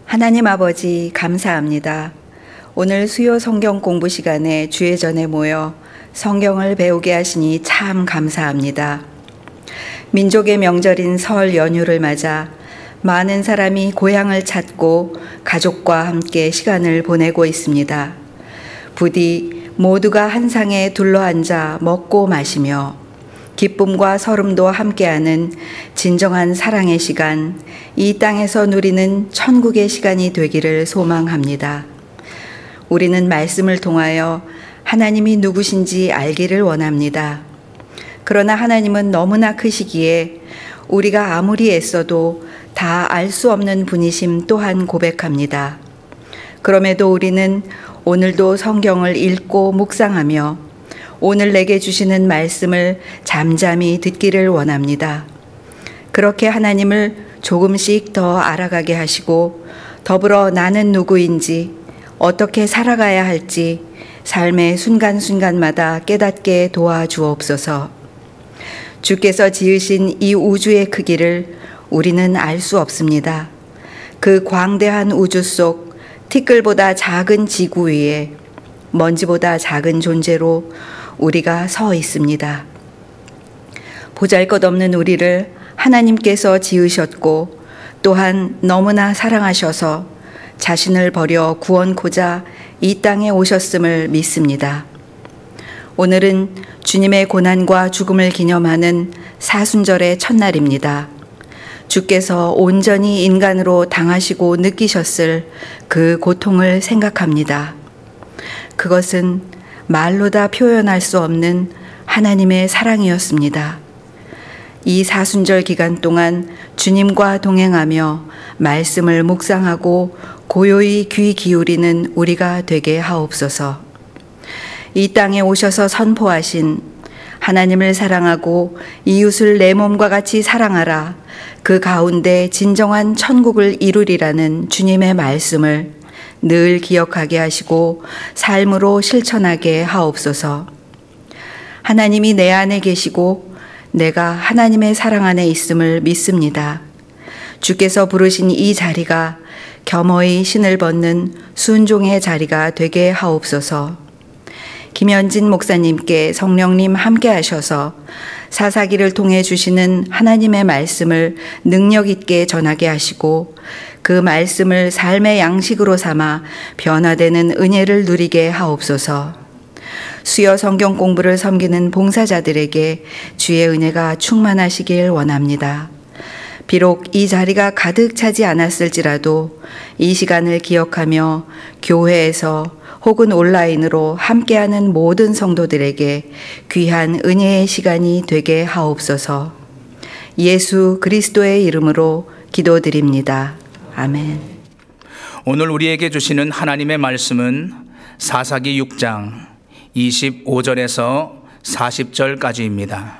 하나님 아버지 감사합니다. 오늘 수요 성경 공부 시간에 주의 전에 모여 성경을 배우게 하시니 참 감사합니다. 민족의 명절인 설 연휴를 맞아 많은 사람이 고향을 찾고 가족과 함께 시간을 보내고 있습니다. 부디 모두가 한 상에 둘러앉아 먹고 마시며 기쁨과 설움도 함께하는 진정한 사랑의 시간, 이 땅에서 누리는 천국의 시간이 되기를 소망합니다. 우리는 말씀을 통하여 하나님이 누구신지 알기를 원합니다. 그러나 하나님은 너무나 크시기에 우리가 아무리 애써도 다 알 수 없는 분이심 또한 고백합니다. 그럼에도 우리는 오늘도 성경을 읽고 묵상하며 오늘 내게 주시는 말씀을 잠잠히 듣기를 원합니다. 그렇게 하나님을 조금씩 더 알아가게 하시고 더불어 나는 누구인지 어떻게 살아가야 할지 삶의 순간순간마다 깨닫게 도와주옵소서. 주께서 지으신 이 우주의 크기를 우리는 알 수 없습니다. 그 광대한 우주 속 티끌보다 작은 지구 위에 먼지보다 작은 존재로 우리가 서 있습니다. 보잘것없는 우리를 하나님께서 지으셨고 또한 너무나 사랑하셔서 자신을 버려 구원코자 이 땅에 오셨음을 믿습니다. 오늘은 주님의 고난과 죽음을 기념하는 사순절의 첫날입니다. 주께서 온전히 인간으로 당하시고 느끼셨을 그 고통을 생각합니다. 그것은 말로 다 표현할 수 없는 하나님의 사랑이었습니다. 이 사순절 기간 동안 주님과 동행하며 말씀을 묵상하고 고요히 귀 기울이는 우리가 되게 하옵소서. 이 땅에 오셔서 선포하신 하나님을 사랑하고 이웃을 내 몸과 같이 사랑하라, 그 가운데 진정한 천국을 이루리라는 주님의 말씀을 늘 기억하게 하시고 삶으로 실천하게 하옵소서. 하나님이 내 안에 계시고 내가 하나님의 사랑 안에 있음을 믿습니다. 주께서 부르신 이 자리가 겸허히 신을 벗는 순종의 자리가 되게 하옵소서. 김현진 목사님께 성령님 함께 하셔서 사사기를 통해 주시는 하나님의 말씀을 능력 있게 전하게 하시고 그 말씀을 삶의 양식으로 삼아 변화되는 은혜를 누리게 하옵소서. 수요 성경 공부를 섬기는 봉사자들에게 주의 은혜가 충만하시길 원합니다. 비록 이 자리가 가득 차지 않았을지라도 이 시간을 기억하며 교회에서 혹은 온라인으로 함께하는 모든 성도들에게 귀한 은혜의 시간이 되게 하옵소서. 예수 그리스도의 이름으로 기도드립니다. 아멘. 오늘 우리에게 주시는 하나님의 말씀은 사사기 6장 25절에서 40절까지입니다.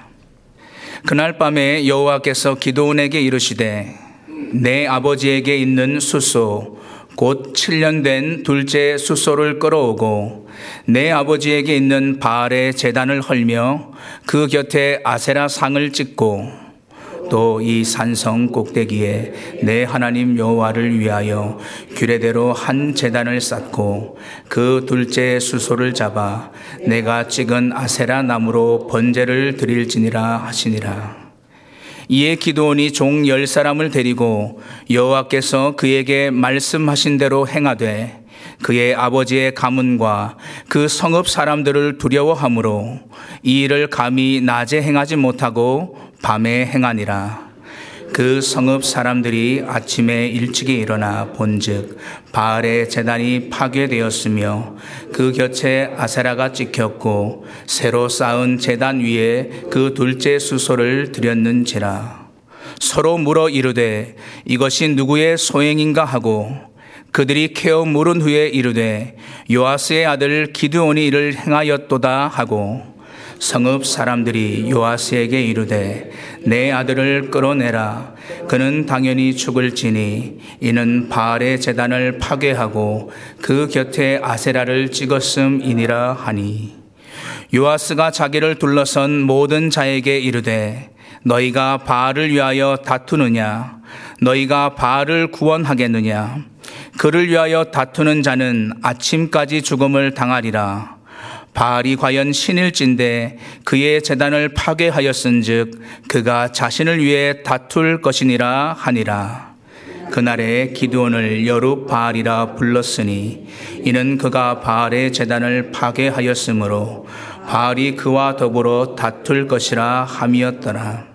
그날 밤에 여호와께서 기드온에게 이르시되 내 아버지에게 있는 숫소 곧 7년 된 둘째 숫소를 끌어오고 내 아버지에게 있는 바알의 제단을 헐며 그 곁에 아세라 상을 찍고 또 이 산성 꼭대기에 내 하나님 여호와를 위하여 규례대로 한 제단을 쌓고 그 둘째 숫소를 잡아 내가 찍은 아세라 나무로 번제를 드릴지니라 하시니라. 이에 기드온이 종 10사람을 데리고 여호와께서 그에게 말씀하신 대로 행하되 그의 아버지의 가문과 그 성읍 사람들을 두려워하므로 이 일을 감히 낮에 행하지 못하고 밤에 행하니라. 그 성읍 사람들이 아침에 일찍이 일어나 본즉 바알의 제단이 파괴되었으며 그 곁에 아세라가 찍혔고 새로 쌓은 제단 위에 그 둘째 숫소를 드렸는지라. 서로 물어 이르되 이것이 누구의 소행인가 하고 그들이 캐어 물은 후에 이르되 요아스의 아들 기드온이 이를 행하였도다 하고 성읍 사람들이 요아스에게 이르되 내 아들을 끌어내라. 그는 당연히 죽을지니 이는 바알의 제단을 파괴하고 그 곁에 아세라를 찍었음이니라 하니 요아스가 자기를 둘러선 모든 자에게 이르되 너희가 바알을 위하여 다투느냐? 너희가 바알을 구원하겠느냐? 그를 위하여 다투는 자는 아침까지 죽음을 당하리라. 바알이 과연 신일진데 그의 제단을 파괴하였은즉 그가 자신을 위해 다툴 것이니라 하니라. 그날에 기드온을 여룹바알이라 불렀으니 이는 그가 바알의 제단을 파괴하였으므로 바알이 그와 더불어 다툴 것이라 함이었더라.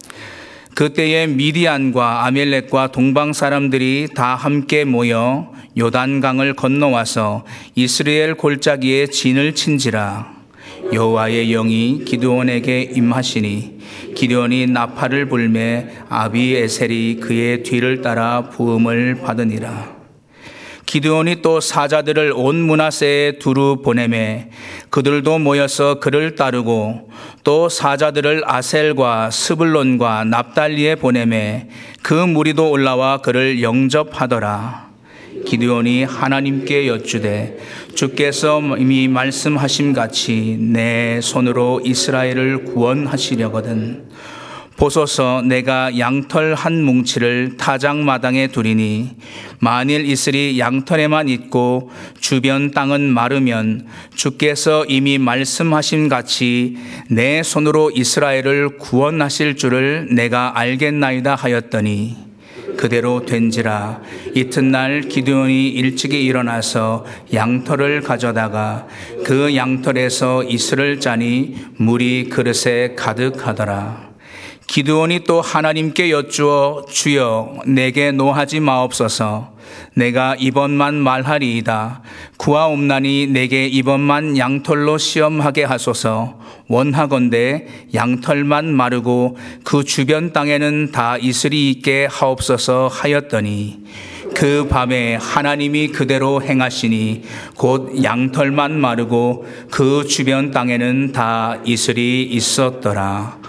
그때에 미디안과 아멜렉과 동방 사람들이 다 함께 모여 요단강을 건너와서 이스라엘 골짜기에 진을 친지라. 여호와의 영이 기드온에게 임하시니 기드온이 나팔을 불매 아비에셀이 그의 뒤를 따라 부음을 받으니라. 기드온이 또 사자들을 온 므낫세에 두루 보내매 그들도 모여서 그를 따르고 또 사자들을 아셀과 스불론과 납달리에 보내매 그 무리도 올라와 그를 영접하더라. 기드온이 하나님께 여쭈되 주께서 이미 말씀하심 같이 내 손으로 이스라엘을 구원하시려거든 보소서 내가 양털 한 뭉치를 타작마당에 두리니 만일 이슬이 양털에만 있고 주변 땅은 마르면 주께서 이미 말씀하신 같이 내 손으로 이스라엘을 구원하실 줄을 내가 알겠나이다 하였더니 그대로 된지라. 이튿날 기드온이 일찍이 일어나서 양털을 가져다가 그 양털에서 이슬을 짜니 물이 그릇에 가득하더라. 기드온이 또 하나님께 여쭈어 주여 내게 노하지 마옵소서. 내가 이번만 말하리이다. 구하옵나니 내게 이번만 양털로 시험하게 하소서. 원하건대 양털만 마르고 그 주변 땅에는 다 이슬이 있게 하옵소서 하였더니 그 밤에 하나님이 그대로 행하시니 곧 양털만 마르고 그 주변 땅에는 다 이슬이 있었더라.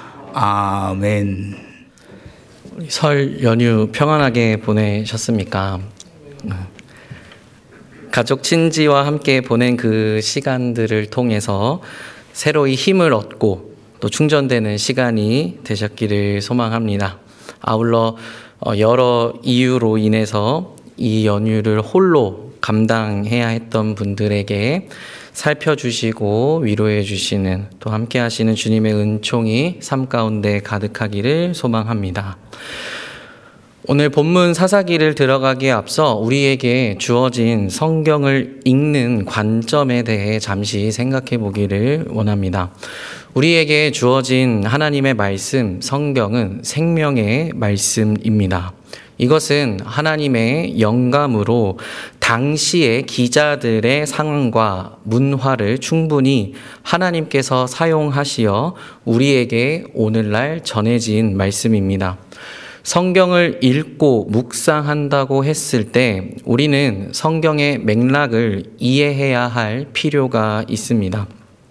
아멘. 설 연휴 평안하게 보내셨습니까? 가족 친지와 함께 보낸 그 시간들을 통해서 새로이 힘을 얻고 또 충전되는 시간이 되셨기를 소망합니다. 아울러 여러 이유로 인해서 이 연휴를 홀로 감당해야 했던 분들에게 살펴주시고 위로해 주시는 또 함께 하시는 주님의 은총이 삶 가운데 가득하기를 소망합니다. 오늘 본문 사사기를 들어가기에 앞서 우리에게 주어진 성경을 읽는 관점에 대해 잠시 생각해 보기를 원합니다. 우리에게 주어진 하나님의 말씀, 성경은 생명의 말씀입니다. 이것은 하나님의 영감으로 당시의 기자들의 상황과 문화를 충분히 하나님께서 사용하시어 우리에게 오늘날 전해진 말씀입니다. 성경을 읽고 묵상한다고 했을 때 우리는 성경의 맥락을 이해해야 할 필요가 있습니다.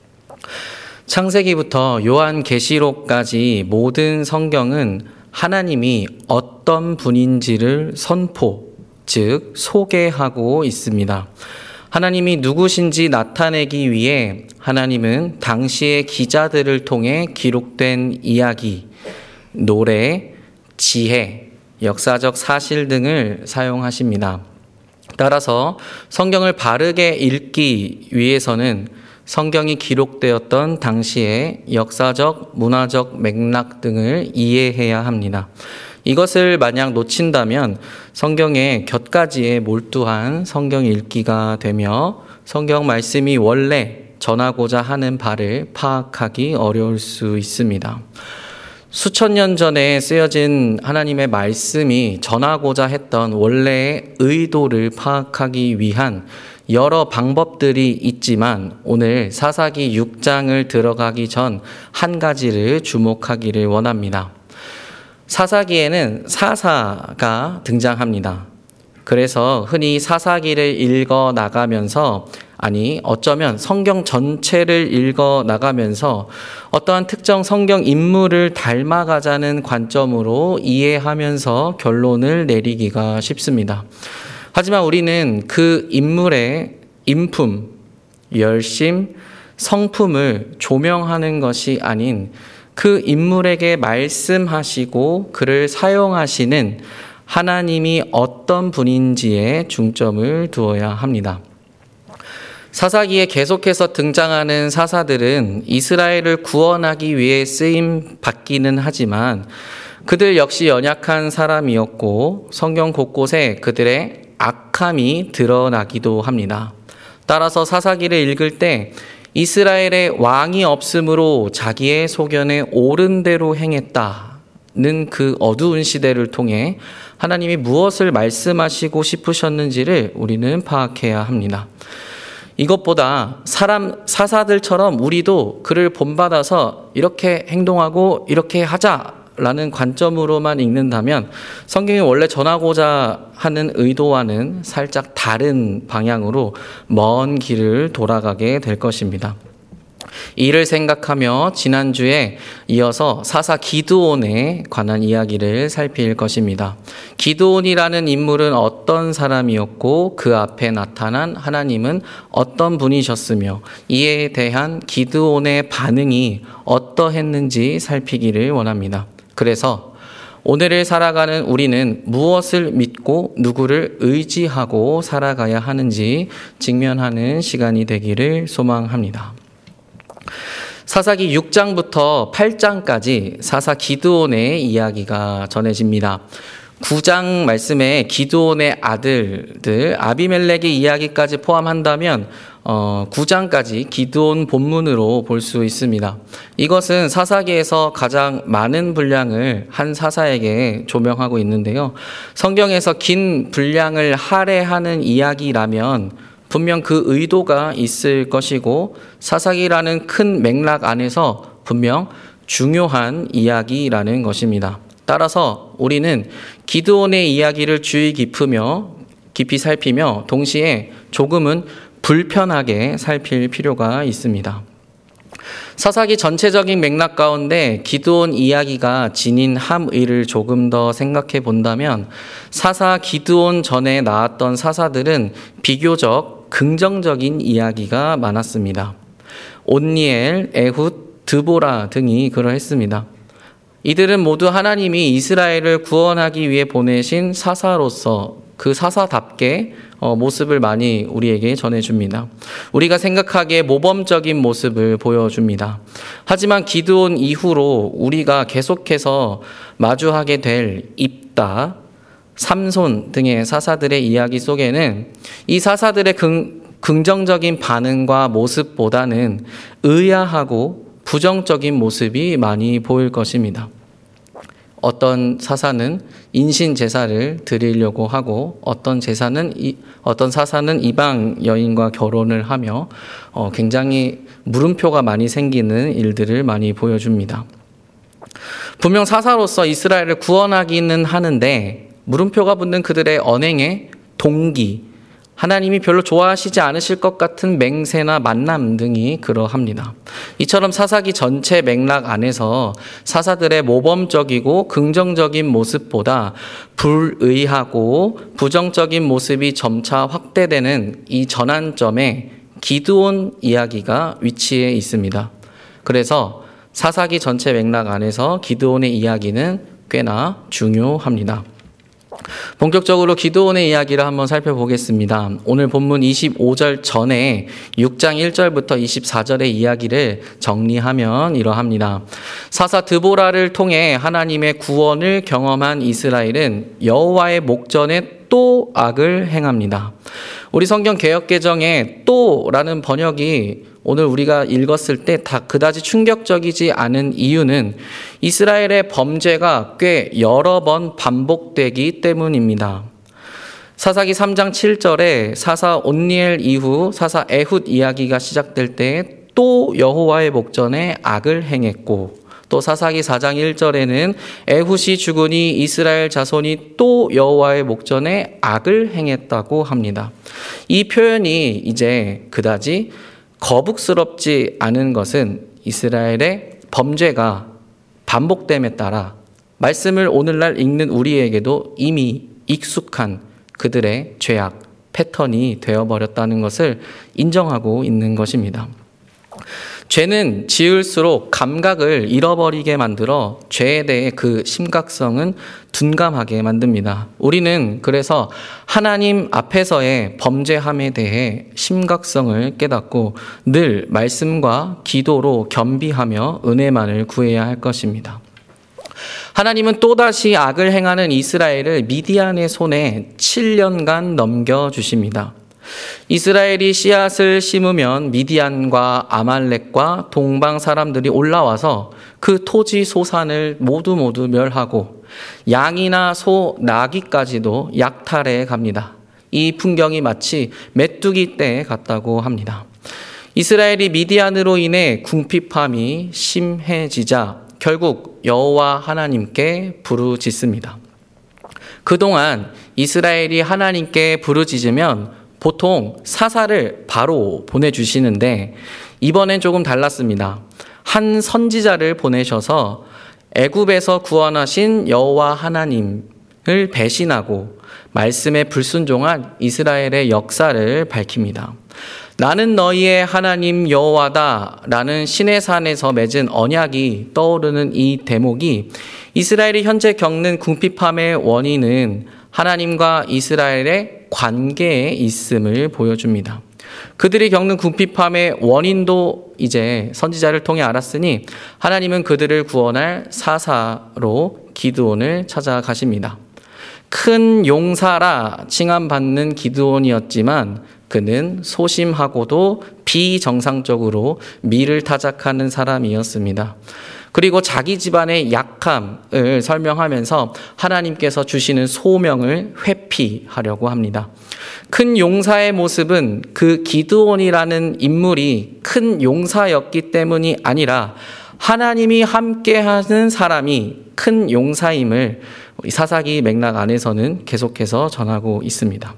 창세기부터 요한계시록까지 모든 성경은 하나님이 어떤 분인지를 선포, 즉 소개하고 있습니다. 하나님이 누구신지 나타내기 위해 하나님은 당시의 기자들을 통해 기록된 이야기, 노래, 지혜, 역사적 사실 등을 사용하십니다. 따라서 성경을 바르게 읽기 위해서는 성경이 기록되었던 당시의 역사적, 문화적 맥락 등을 이해해야 합니다. 이것을 만약 놓친다면 성경의 곁가지에 몰두한 성경 읽기가 되며 성경 말씀이 원래 전하고자 하는 바를 파악하기 어려울 수 있습니다. 수천 년 전에 쓰여진 하나님의 말씀이 전하고자 했던 원래의 의도를 파악하기 위한 여러 방법들이 있지만 오늘 사사기 6장을 들어가기 전 한 가지를 주목하기를 원합니다. 사사기에는 사사가 등장합니다. 그래서 흔히 사사기를 읽어 나가면서 어쩌면 성경 전체를 읽어 나가면서 어떠한 특정 성경 인물을 닮아가자는 관점으로 이해하면서 결론을 내리기가 쉽습니다. 하지만 우리는 그 인물의 인품, 열심, 성품을 조명하는 것이 아닌 그 인물에게 말씀하시고 그를 사용하시는 하나님이 어떤 분인지에 중점을 두어야 합니다. 사사기에 계속해서 등장하는 사사들은 이스라엘을 구원하기 위해 쓰임 받기는 하지만 그들 역시 연약한 사람이었고 성경 곳곳에 그들의 악함이 드러나기도 합니다. 따라서 사사기를 읽을 때 이스라엘의 왕이 없으므로 자기의 소견에 옳은 대로 행했다는 그 어두운 시대를 통해 하나님이 무엇을 말씀하시고 싶으셨는지를 우리는 파악해야 합니다. 이것보다 사사들처럼 우리도 그를 본받아서 이렇게 행동하고 이렇게 하자라는 관점으로만 읽는다면 성경이 원래 전하고자 하는 의도와는 살짝 다른 방향으로 먼 길을 돌아가게 될 것입니다. 이를 생각하며 지난주에 이어서 사사 기드온에 관한 이야기를 살필 것입니다. 기드온이라는 인물은 어떤 사람이었고 그 앞에 나타난 하나님은 어떤 분이셨으며 이에 대한 기드온의 반응이 어떠했는지 살피기를 원합니다. 그래서 오늘을 살아가는 우리는 무엇을 믿고 누구를 의지하고 살아가야 하는지 직면하는 시간이 되기를 소망합니다. 사사기 6장부터 8장까지 사사 기드온의 이야기가 전해집니다. 9장 말씀에 기드온의 아들들 아비멜렉의 이야기까지 포함한다면 9장까지 기드온 본문으로 볼 수 있습니다. 이것은 사사기에서 가장 많은 분량을 한 사사에게 조명하고 있는데요. 성경에서 긴 분량을 할애하는 이야기라면 분명 그 의도가 있을 것이고 사사기라는 큰 맥락 안에서 분명 중요한 이야기라는 것입니다. 따라서 우리는 기드온의 이야기를 주의 깊이 살피며 동시에 조금은 불편하게 살필 필요가 있습니다. 사사기 전체적인 맥락 가운데 기드온 이야기가 지닌 함의를 조금 더 생각해 본다면 사사 기드온 전에 나왔던 사사들은 비교적 긍정적인 이야기가 많았습니다. 온니엘, 에훗, 드보라 등이 그러했습니다. 이들은 모두 하나님이 이스라엘을 구원하기 위해 보내신 사사로서 그 사사답게 모습을 많이 우리에게 전해줍니다. 우리가 생각하기에 모범적인 모습을 보여줍니다. 하지만 기드온 이후로 우리가 계속해서 마주하게 될 입다, 삼손 등의 사사들의 이야기 속에는 이 사사들의 긍정적인 반응과 모습보다는 의아하고 부정적인 모습이 많이 보일 것입니다. 어떤 사사는 인신 제사를 드리려고 하고 어떤 사사는 이방 여인과 결혼을 하며 굉장히 물음표가 많이 생기는 일들을 많이 보여줍니다. 분명 사사로서 이스라엘을 구원하기는 하는데 물음표가 붙는 그들의 언행의 동기, 하나님이 별로 좋아하시지 않으실 것 같은 맹세나 만남 등이 그러합니다. 이처럼 사사기 전체 맥락 안에서 사사들의 모범적이고 긍정적인 모습보다 불의하고 부정적인 모습이 점차 확대되는 이 전환점에 기드온 이야기가 위치해 있습니다. 그래서 사사기 전체 맥락 안에서 기드온의 이야기는 꽤나 중요합니다. 본격적으로 기드온의 이야기를 한번 살펴보겠습니다. 오늘 본문 25절 전에 6장 1절부터 24절의 이야기를 정리하면 이러합니다. 사사 드보라를 통해 하나님의 구원을 경험한 이스라엘은 여호와의 목전에 또 악을 행합니다. 우리 성경 개역개정에 또라는 번역이 오늘 우리가 읽었을 때 다 그다지 충격적이지 않은 이유는 이스라엘의 범죄가 꽤 여러 번 반복되기 때문입니다. 사사기 3장 7절에 사사 온니엘 이후 사사 에훗 이야기가 시작될 때 또 여호와의 목전에 악을 행했고 또 사사기 4장 1절에는 에훗이 죽으니 이스라엘 자손이 또 여호와의 목전에 악을 행했다고 합니다. 이 표현이 이제 그다지 거북스럽지 않은 것은 이스라엘의 범죄가 반복됨에 따라 말씀을 오늘날 읽는 우리에게도 이미 익숙한 그들의 죄악, 패턴이 되어버렸다는 것을 인정하고 있는 것입니다. 죄는 지을수록 감각을 잃어버리게 만들어 죄에 대해 그 심각성은 둔감하게 만듭니다. 우리는 그래서 하나님 앞에서의 범죄함에 대해 심각성을 깨닫고 늘 말씀과 기도로 겸비하며 은혜만을 구해야 할 것입니다. 하나님은 또다시 악을 행하는 이스라엘을 미디안의 손에 7년간 넘겨주십니다. 이스라엘이 씨앗을 심으면 미디안과 아말렉과 동방 사람들이 올라와서 그 토지 소산을 모두 멸하고 양이나 소, 나귀까지도 약탈해 갑니다. 이 풍경이 마치 메뚜기 때 같다고 합니다. 이스라엘이 미디안으로 인해 궁핍함이 심해지자 결국 여호와 하나님께 부르짖습니다. 그동안 이스라엘이 하나님께 부르짖으면 보통 사사를 바로 보내주시는데 이번엔 조금 달랐습니다. 한 선지자를 보내셔서 애굽에서 구원하신 여호와 하나님을 배신하고 말씀에 불순종한 이스라엘의 역사를 밝힙니다. 나는 너희의 하나님 여호와다 라는 시내산에서 맺은 언약이 떠오르는 이 대목이 이스라엘이 현재 겪는 궁핍함의 원인은 하나님과 이스라엘의 관계에 있음을 보여줍니다. 그들이 겪는 궁핍함의 원인도 이제 선지자를 통해 알았으니 하나님은 그들을 구원할 사사로 기드온을 찾아가십니다. 큰 용사라 칭함받는 기드온이었지만 그는 소심하고도 비정상적으로 미를 타작하는 사람이었습니다. 그리고 자기 집안의 약함을 설명하면서 하나님께서 주시는 소명을 회피하려고 합니다. 큰 용사의 모습은 그 기드온이라는 인물이 큰 용사였기 때문이 아니라 하나님이 함께하는 사람이 큰 용사임을 사사기 맥락 안에서는 계속해서 전하고 있습니다.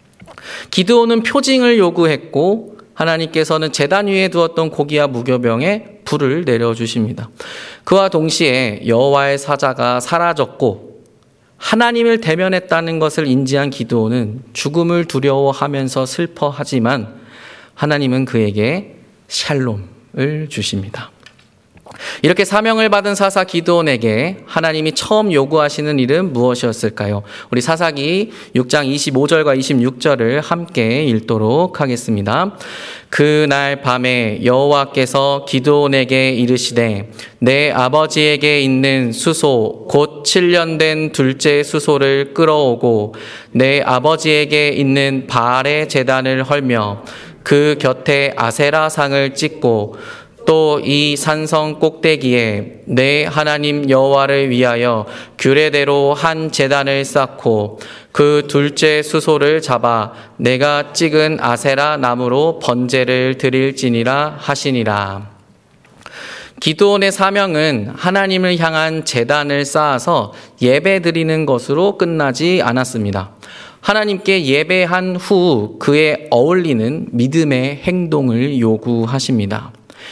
기드온은 표징을 요구했고 하나님께서는 제단 위에 두었던 고기와 무교병에 불을 내려주십니다. 그와 동시에 여호와의 사자가 사라졌고 하나님을 대면했다는 것을 인지한 기드온은 죽음을 두려워하면서 슬퍼하지만 하나님은 그에게 샬롬을 주십니다. 이렇게 사명을 받은 사사 기드온에게 하나님이 처음 요구하시는 일은 무엇이었을까요? 우리 사사기 6장 25절과 26절을 함께 읽도록 하겠습니다. 그날 밤에 여호와께서 기드온에게 이르시되 내 아버지에게 있는 수소 곧 7년 된 둘째 수소를 끌어오고 내 아버지에게 있는 바알의 제단을 헐며 그 곁에 아세라 상을 찍고 또 이 산성 꼭대기에 내 하나님 여호와를 위하여 규례대로 한 제단을 쌓고 그 둘째 수소를 잡아 내가 찍은 아세라 나무로 번제를 드릴지니라 하시니라. 기드온의 사명은 하나님을 향한 제단을 쌓아서 예배 드리는 것으로 끝나지 않았습니다. 하나님께 예배한 후 그에 어울리는 믿음의 행동을 요구하십니다.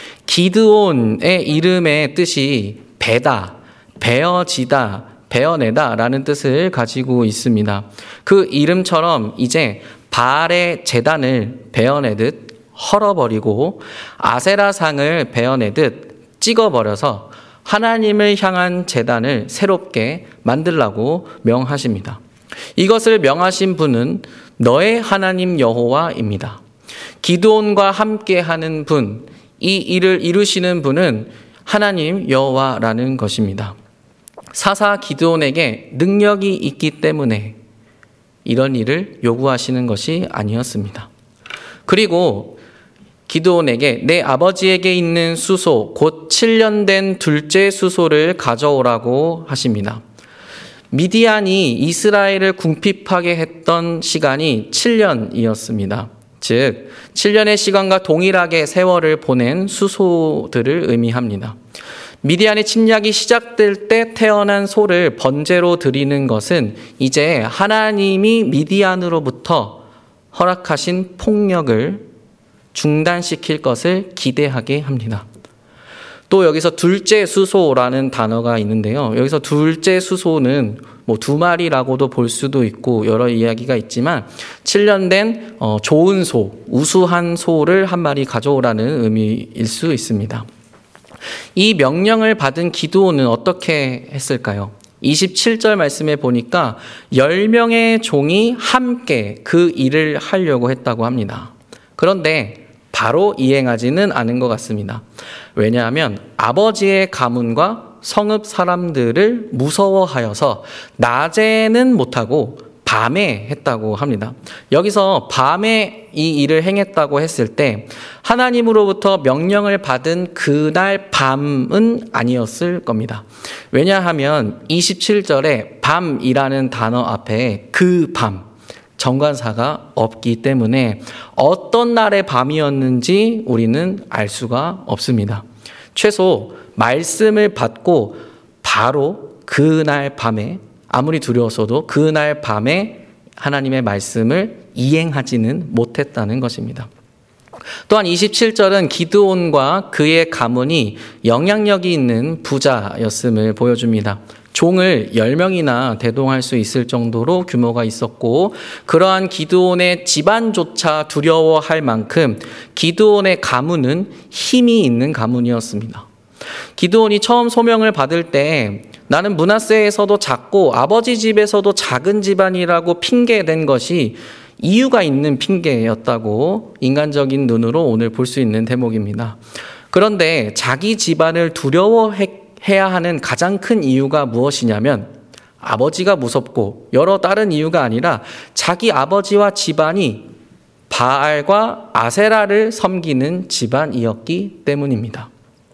기드온의 이름의 뜻이 배다, 베어지다, 베어내다 라는 뜻을 가지고 있습니다. 그 이름처럼 이제 바알의 제단을 베어내듯 헐어버리고 아세라상을 베어내듯 찍어버려서 하나님을 향한 제단을 새롭게 만들라고 명하십니다. 이것을 명하신 분은 너의 하나님 여호와입니다. 기드온과 함께하는 분, 이 일을 이루시는 분은 하나님 여호와라는 것입니다. 사사 기드온에게 능력이 있기 때문에 이런 일을 요구하시는 것이 아니었습니다. 그리고 기드온에게 내 아버지에게 있는 수소 곧 7년 된 둘째 수소를 가져오라고 하십니다. 미디안이 이스라엘을 궁핍하게 했던 시간이 7년이었습니다. 즉 7년의 시간과 동일하게 세월을 보낸 수소들을 의미합니다. 미디안의 침략이 시작될 때 태어난 소를 번제로 드리는 것은 이제 하나님이 미디안으로부터 허락하신 폭력을 중단시킬 것을 기대하게 합니다. 또 여기서 둘째 수소라는 단어가 있는데요. 여기서 둘째 수소는 뭐 2마리라고도 볼 수도 있고 여러 이야기가 있지만 7년 된 좋은 소, 우수한 소를 1마리 가져오라는 의미일 수 있습니다. 이 명령을 받은 기드온은 어떻게 했을까요? 27절 말씀에 보니까 10명의 종이 함께 그 일을 하려고 했다고 합니다. 그런데 바로 이행하지는 않은 것 같습니다. 왜냐하면 아버지의 가문과 성읍 사람들을 무서워하여서 낮에는 못하고 밤에 했다고 합니다. 여기서 밤에 이 일을 행했다고 했을 때 하나님으로부터 명령을 받은 그날 밤은 아니었을 겁니다. 왜냐하면 27절에 밤이라는 단어 앞에 그 밤, 정관사가 없기 때문에 어떤 날의 밤이었는지 우리는 알 수가 없습니다. 최소 말씀을 받고 바로 그날 밤에 아무리 두려웠어도 그날 밤에 하나님의 말씀을 이행하지는 못했다는 것입니다. 또한 27절은 기드온과 그의 가문이 영향력이 있는 부자였음을 보여줍니다. 종을 10명이나 대동할 수 있을 정도로 규모가 있었고 그러한 기드온의 집안조차 두려워할 만큼 기드온의 가문은 힘이 있는 가문이었습니다. 기드온이 처음 소명을 받을 때 나는 므낫세에서도 작고 아버지 집에서도 작은 집안이라고 핑계댄 것이 이유가 있는 핑계였다고 인간적인 눈으로 오늘 볼 수 있는 대목입니다. 그런데 자기 집안을 두려워해야 하는 가장 큰 이유가 무엇이냐면 아버지가 무섭고 여러 다른 이유가 아니라 자기 아버지와 집안이 바알과 아세라를 섬기는 집안이었기 때문입니다.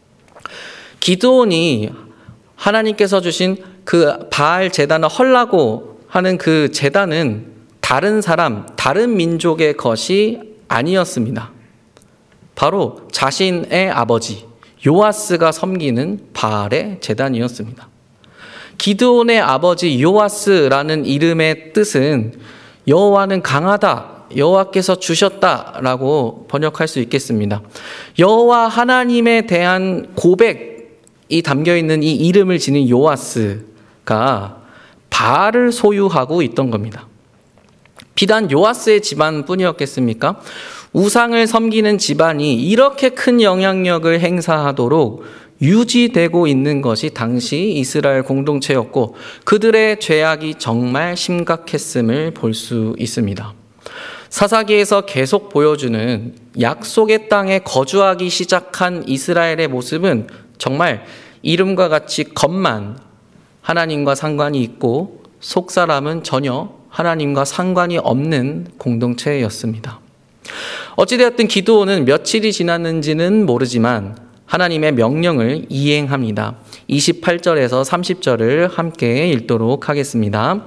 기드온이 하나님께서 주신 그 바알 제단을 헐라고 하는 그 제단은 다른 사람, 다른 민족의 것이 아니었습니다. 바로 자신의 아버지 요아스가 섬기는 바알의 제단이었습니다. 기드온의 아버지 요아스라는 이름의 뜻은 여호와는 강하다, 여호와께서 주셨다라고 번역할 수 있겠습니다. 여호와 하나님에 대한 고백이 담겨있는 이 이름을 지닌 요아스가 바알을 소유하고 있던 겁니다. 비단 요아스의 집안뿐이었겠습니까? 우상을 섬기는 집안이 이렇게 큰 영향력을 행사하도록 유지되고 있는 것이 당시 이스라엘 공동체였고 그들의 죄악이 정말 심각했음을 볼 수 있습니다. 사사기에서 계속 보여주는 약속의 땅에 거주하기 시작한 이스라엘의 모습은 정말 이름과 같이 겉만 하나님과 상관이 있고 속사람은 전혀 하나님과 상관이 없는 공동체였습니다. 어찌되었든 기드온은 며칠이 지났는지는 모르지만 하나님의 명령을 이행합니다. 28절에서 30절을 함께 읽도록 하겠습니다.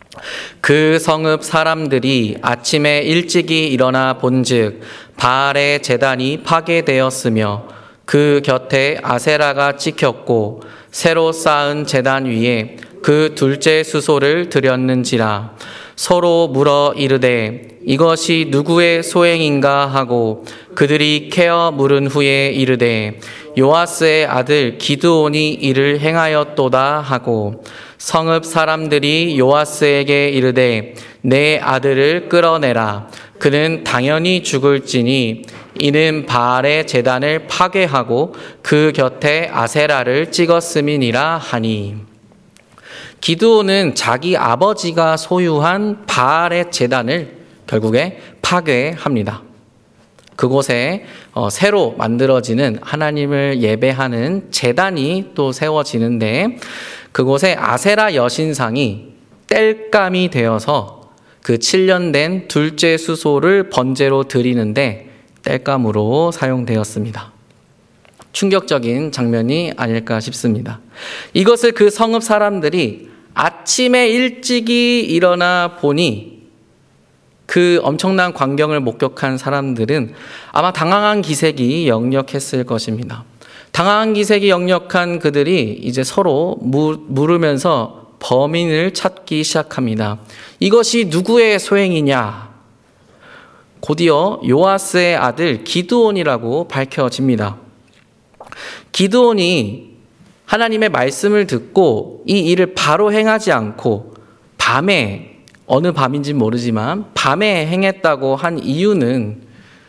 그 성읍 사람들이 아침에 일찍이 일어나 본즉 바알의 제단이 파괴되었으며 그 곁에 아세라가 찍혔고 새로 쌓은 제단 위에 그 둘째 수소를 드렸는지라. 서로 물어 이르되 이것이 누구의 소행인가 하고 그들이 캐어 물은 후에 이르되 요아스의 아들 기드온이 이를 행하였도다 하고 성읍 사람들이 요아스에게 이르되 내 아들을 끌어내라. 그는 당연히 죽을지니 이는 바알의 제단을 파괴하고 그 곁에 아세라를 찍었음이니라 하니. 기드온은 자기 아버지가 소유한 바알의 제단을 결국에 파괴합니다. 그곳에 새로 만들어지는 하나님을 예배하는 제단이 또 세워지는데 그곳에 아세라 여신상이 땔감이 되어서 그 7년 된 둘째 수소를 번제로 드리는데 땔감으로 사용되었습니다. 충격적인 장면이 아닐까 싶습니다. 이것을 그 성읍 사람들이 아침에 일찍이 일어나 보니 그 엄청난 광경을 목격한 사람들은 아마 당황한 기색이 역력했을 것입니다. 당황한 기색이 역력한 그들이 이제 서로 물으면서 범인을 찾기 시작합니다. 이것이 누구의 소행이냐? 곧이어 요아스의 아들 기드온이라고 밝혀집니다. 기드온이 하나님의 말씀을 듣고 이 일을 바로 행하지 않고 밤에, 어느 밤인지는 모르지만 밤에 행했다고 한 이유는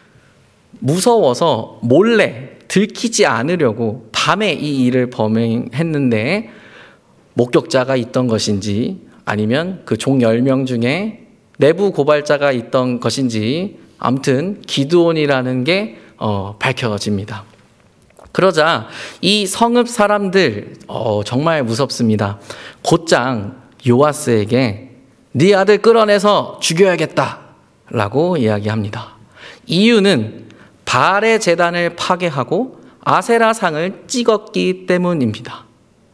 무서워서 몰래 들키지 않으려고 밤에 이 일을 범행했는데 목격자가 있던 것인지 아니면 그 종 10명 중에 내부 고발자가 있던 것인지 아무튼 기드온이라는 게 밝혀집니다. 그러자 이 성읍 사람들 정말 무섭습니다. 곧장 요아스에게 네 아들 끌어내서 죽여야겠다 라고 이야기합니다. 이유는 바알의 제단을 파괴하고 아세라 상을 찍었기 때문입니다.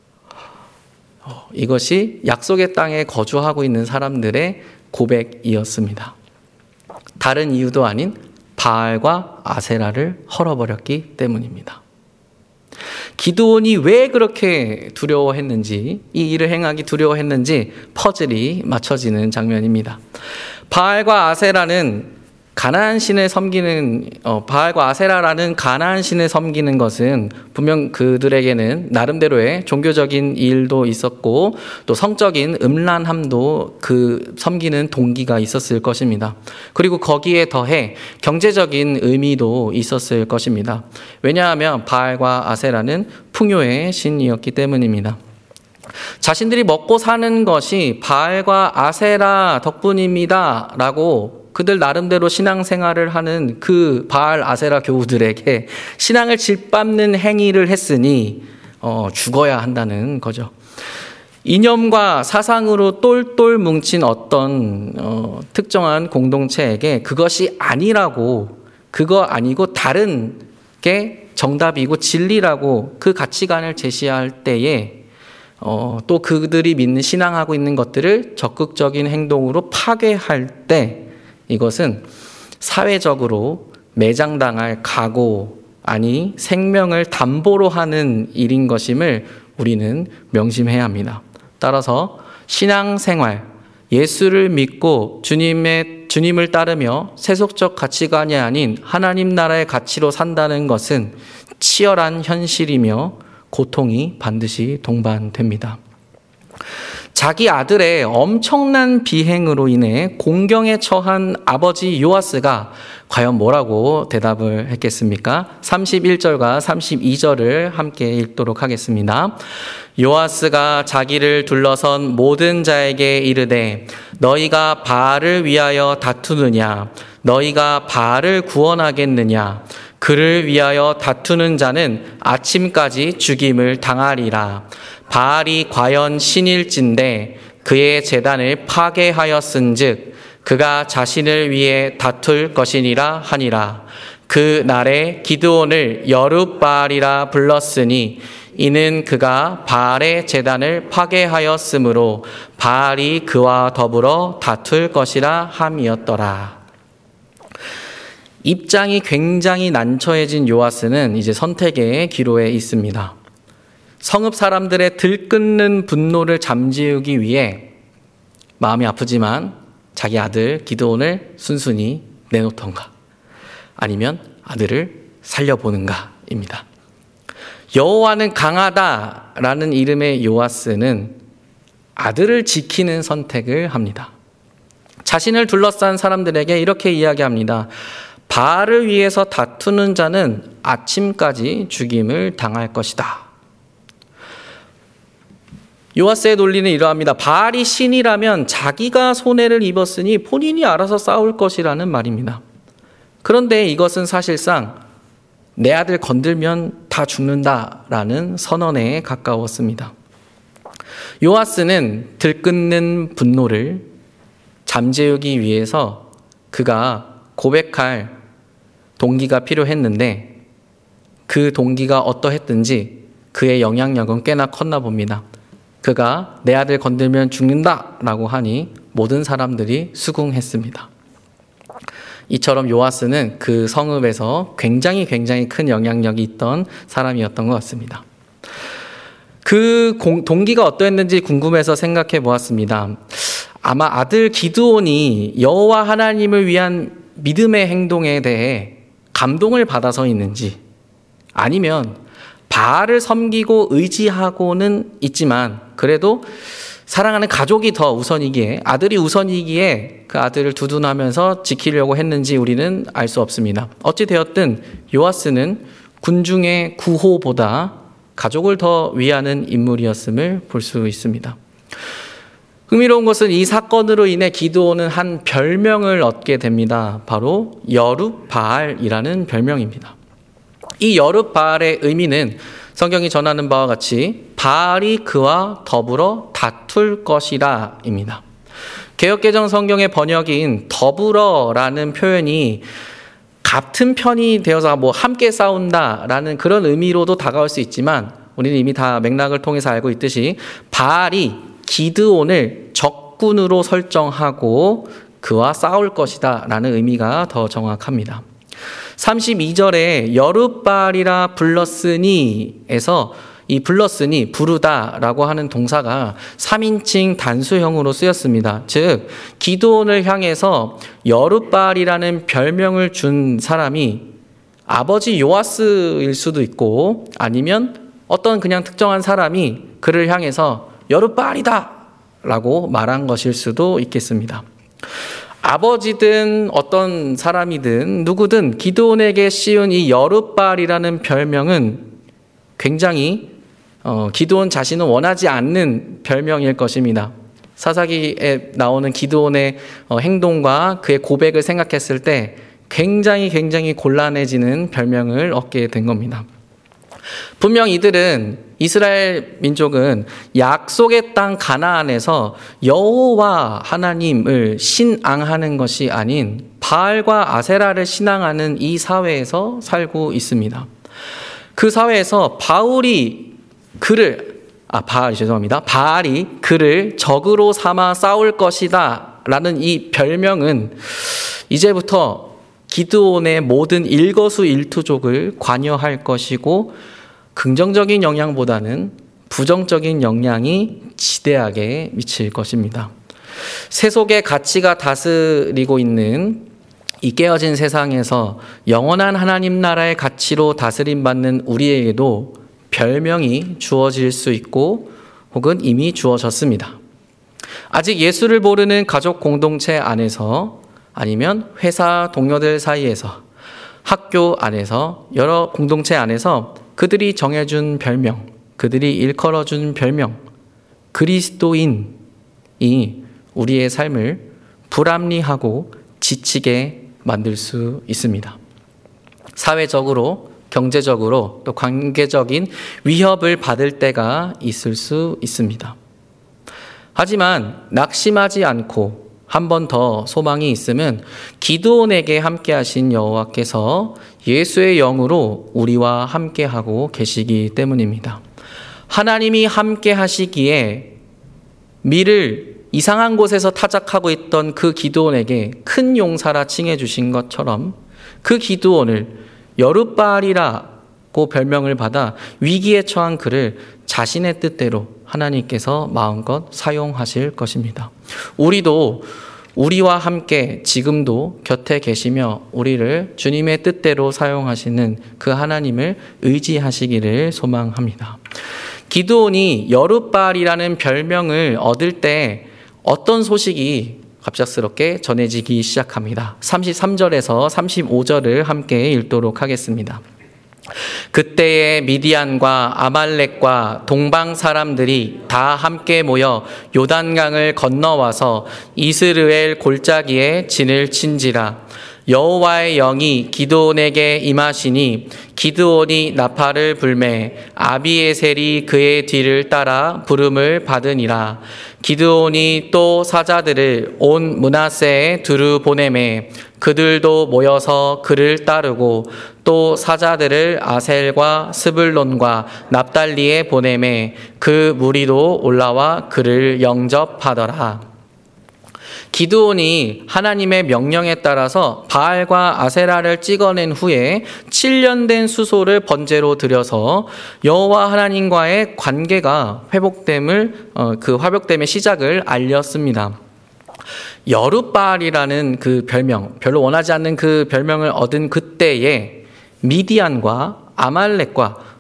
이것이 약속의 땅에 거주하고 있는 사람들의 고백이었습니다. 다른 이유도 아닌 바알과 아세라를 헐어버렸기 때문입니다. 기드온이 왜 그렇게 두려워했는지, 이 일을 행하기 두려워했는지 퍼즐이 맞춰지는 장면입니다. 바알과 아세라는 가나안 신을 섬기는 바알과 아세라라는 가나안 신을 섬기는 것은 분명 그들에게는 나름대로의 종교적인 일도 있었고 또 성적인 음란함도 그 섬기는 동기가 있었을 것입니다. 그리고 거기에 더해 경제적인 의미도 있었을 것입니다. 왜냐하면 바알과 아세라는 풍요의 신이었기 때문입니다. 자신들이 먹고 사는 것이 바알과 아세라 덕분입니다 라고 그들 나름대로 신앙생활을 하는 그 바알 아세라 교우들에게 신앙을 짓밟는 행위를 했으니 죽어야 한다는 거죠. 이념과 사상으로 똘똘 뭉친 어떤 특정한 공동체에게 그것이 아니라고, 그거 아니고 다른 게 정답이고 진리라고 그 가치관을 제시할 때에 또 그들이 믿는 신앙하고 있는 것들을 적극적인 행동으로 파괴할 때 이것은 사회적으로 매장당할 각오, 아니 생명을 담보로 하는 일인 것임을 우리는 명심해야 합니다. 따라서 신앙생활, 예수를 믿고 주님을 따르며 세속적 가치관이 아닌 하나님 나라의 가치로 산다는 것은 치열한 현실이며 고통이 반드시 동반됩니다. 자기 아들의 엄청난 비행으로 인해 공경에 처한 아버지 요아스가 과연 뭐라고 대답을 했겠습니까? 31절과 32절을 함께 읽도록 하겠습니다. 요아스가 자기를 둘러선 모든 자에게 이르되 너희가 바알을 위하여 다투느냐? 너희가 바알을 구원하겠느냐? 그를 위하여 다투는 자는 아침까지 죽임을 당하리라. 바알이 과연 신일진데 그의 제단을 파괴하였은즉 그가 자신을 위해 다툴 것이니라 하니라. 그 날에 기드온을 여룻바알이라 불렀으니 이는 그가 바알의 제단을 파괴하였으므로 바알이 그와 더불어 다툴 것이라 함이었더라. 입장이 굉장히 난처해진 요아스는 이제 선택의 기로에 있습니다. 성읍 사람들의 들끓는 분노를 잠재우기 위해 마음이 아프지만 자기 아들 기드온을 순순히 내놓던가 아니면 아들을 살려보는가입니다. 여호와는 강하다라는 이름의 요아스는 아들을 지키는 선택을 합니다. 자신을 둘러싼 사람들에게 이렇게 이야기합니다. 바알을 위해서 다투는 자는 아침까지 죽임을 당할 것이다. 요아스의 논리는 이러합니다. 바알이 신이라면 자기가 손해를 입었으니 본인이 알아서 싸울 것이라는 말입니다. 그런데 이것은 사실상 내 아들 건들면 다 죽는다라는 선언에 가까웠습니다. 요아스는 들끓는 분노를 잠재우기 위해서 그가 고백할 동기가 필요했는데 그 동기가 어떠했든지 그의 영향력은 꽤나 컸나 봅니다. 그가 내 아들 건들면 죽는다라고 하니 모든 사람들이 수긍했습니다. 이처럼 요아스는 그 성읍에서 굉장히 큰 영향력이 있던 사람이었던 것 같습니다. 그 동기가 어떠했는지 궁금해서 생각해 보았습니다. 아마 아들 기드온이 여호와 하나님을 위한 믿음의 행동에 대해 감동을 받아서 있는지 아니면 바알을 섬기고 의지하고는 있지만 그래도 사랑하는 가족이 더 우선이기에, 아들이 우선이기에 그 아들을 두둔하면서 지키려고 했는지 우리는 알 수 없습니다. 어찌되었든 요아스는 군중의 구호보다 가족을 더 위하는 인물이었음을 볼 수 있습니다. 흥미로운 것은 이 사건으로 인해 기드온은 한 별명을 얻게 됩니다. 바로 여룻바알이라는 별명입니다. 이 여룻바알의 의미는 성경이 전하는 바와 같이 바알이 그와 더불어 다툴 것이라 입니다. 개역개정 성경의 번역인 더불어라는 표현이 같은 편이 되어서 함께 싸운다라는 그런 의미로도 다가올 수 있지만 우리는 이미 다 맥락을 통해서 알고 있듯이 바알이 기드온을 적군으로 설정하고 그와 싸울 것이다 라는 의미가 더 정확합니다. 32절에 여룻바알이라 불렀으니에서 이 불렀으니 부르다라고 하는 동사가 3인칭 단수형으로 쓰였습니다. 즉 기드온을 향해서 여룻바알이라는 별명을 준 사람이 아버지 요아스일 수도 있고 아니면 어떤 그냥 특정한 사람이 그를 향해서 여룻바알이다 라고 말한 것일 수도 있겠습니다. 아버지든 어떤 사람이든 누구든 기드온에게 씌운 이 여룻바알이라는 별명은 굉장히 기드온 자신은 원하지 않는 별명일 것입니다. 사사기에 나오는 기드온의 행동과 그의 고백을 생각했을 때 굉장히 곤란해지는 별명을 얻게 된 겁니다. 분명 이들은 이스라엘 민족은 약속의 땅 가나안에서 여호와 하나님을 신앙하는 것이 아닌 바알과 아세라를 신앙하는 이 사회에서 살고 있습니다. 그 사회에서 바알이 그를 적으로 삼아 싸울 것이다 라는 이 별명은 이제부터 기드온의 모든 일거수일투족을 관여할 것이고 긍정적인 영향보다는 부정적인 영향이 지대하게 미칠 것입니다. 세속의 가치가 다스리고 있는 이 깨어진 세상에서 영원한 하나님 나라의 가치로 다스림받는 우리에게도 별명이 주어질 수 있고 혹은 이미 주어졌습니다. 아직 예수를 모르는 가족 공동체 안에서 아니면 회사 동료들 사이에서 학교 안에서 여러 공동체 안에서 그들이 정해준 별명, 그들이 일컬어준 별명, 그리스도인이 우리의 삶을 불합리하고 지치게 만들 수 있습니다. 사회적으로, 경제적으로 또 관계적인 위협을 받을 때가 있을 수 있습니다. 하지만 낙심하지 않고 한 번 더 소망이 있으면 기드온에게 함께 하신 여호와께서 예수의 영으로 우리와 함께하고 계시기 때문입니다. 하나님이 함께 하시기에 미를 이상한 곳에서 타작하고 있던 그 기드온에게 큰 용사라 칭해 주신 것처럼 그 기드온을 여룻바알이라고 별명을 받아 위기에 처한 그를 자신의 뜻대로 하나님께서 마음껏 사용하실 것입니다. 우리도 우리와 함께 지금도 곁에 계시며 우리를 주님의 뜻대로 사용하시는 그 하나님을 의지하시기를 소망합니다. 기드온이 여룻바알이라는 별명을 얻을 때 어떤 소식이 갑작스럽게 전해지기 시작합니다. 33절에서 35절을 함께 읽도록 하겠습니다. 그때에 미디안과 아말렉과 동방 사람들이 다 함께 모여 요단강을 건너와서 이스르엘 골짜기에 진을 친지라. 여호와의 영이 기드온에게 임하시니 기드온이 나팔을 불매 아비에셀이 그의 뒤를 따라 부름을 받으니라. 기드온이 또 사자들을 온 므낫세에 두루 보내매 그들도 모여서 그를 따르고 또 사자들을 아셀과 스불론과 납달리에 보내매 그 무리도 올라와 그를 영접하더라. 기드온이 하나님의 명령에 따라서 바알과 아세라를 찍어낸 후에 7년 된 수소를 번제로 드려서 여호와 하나님과의 관계가 회복됨의 시작을 알렸습니다. 여룻바알이라는 그 별명, 별로 원하지 않는 그 별명을 얻은 그때에 미디안과 아말렉과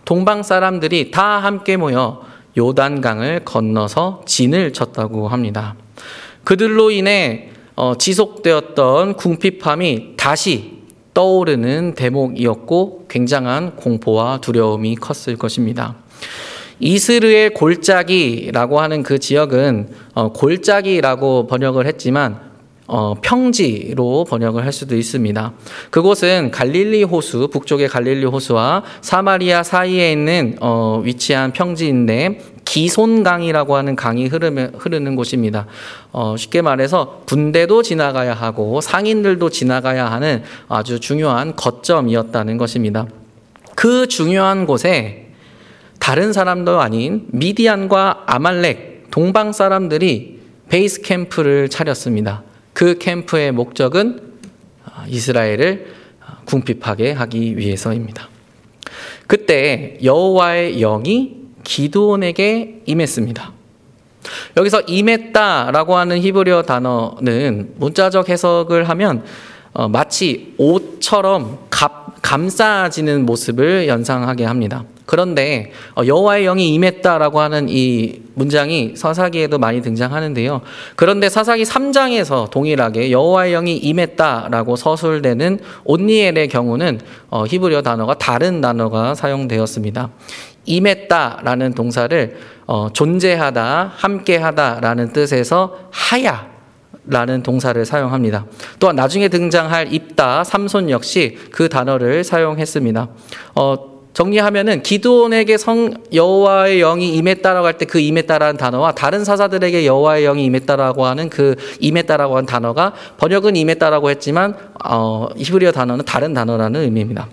동방 사람들이 다 함께 모여 요단강을 건너서 진을 쳤다고 합니다. 그들로 인해 지속되었던 궁핍함이 다시 떠오르는 대목이었고 굉장한 공포와 두려움이 컸을 것입니다. 이스르엘 골짜기라고 하는 그 지역은 골짜기라고 번역을 했지만 평지로 번역을 할 수도 있습니다. 그곳은 갈릴리 호수, 북쪽의 갈릴리 호수와 사마리아 사이에 있는 위치한 평지인데 기손강이라고 하는 강이 흐르는 곳입니다. 쉽게 말해서 군대도 지나가야 하고 상인들도 지나가야 하는 아주 중요한 거점이었다는 것입니다. 그 중요한 곳에 다른 사람도 아닌 미디안과 아말렉, 동방 사람들이 베이스 캠프를 차렸습니다. 그 캠프의 목적은 이스라엘을 궁핍하게 하기 위해서입니다. 그때 여호와의 영이 기드온에게 임했습니다. 여기서 임했다라고 하는 히브리어 단어는 문자적 해석을 하면 마치 옷처럼 감싸지는 모습을 연상하게 합니다. 그런데 여호와의 영이 임했다라고 하는 이 문장이 사사기에도 많이 등장하는데요. 그런데 사사기 3장에서 동일하게 여호와의 영이 임했다라고 서술되는 온니엘의 경우는 히브리어 단어가 다른 단어가 사용되었습니다. 임했다라는 동사를 존재하다, 함께하다라는 뜻에서 하야라는 동사를 사용합니다. 또한 나중에 등장할 입다, 삼손 역시 그 단어를 사용했습니다. 정리하면은 기드온에게 여호와의 영이 임했다라고 할 때 그 임했다라는 단어와 다른 사사들에게 여호와의 영이 임했다라고 하는 그 임했다라고 하는 단어가 번역은 임했다라고 했지만 히브리어 단어는 다른 단어라는 의미입니다.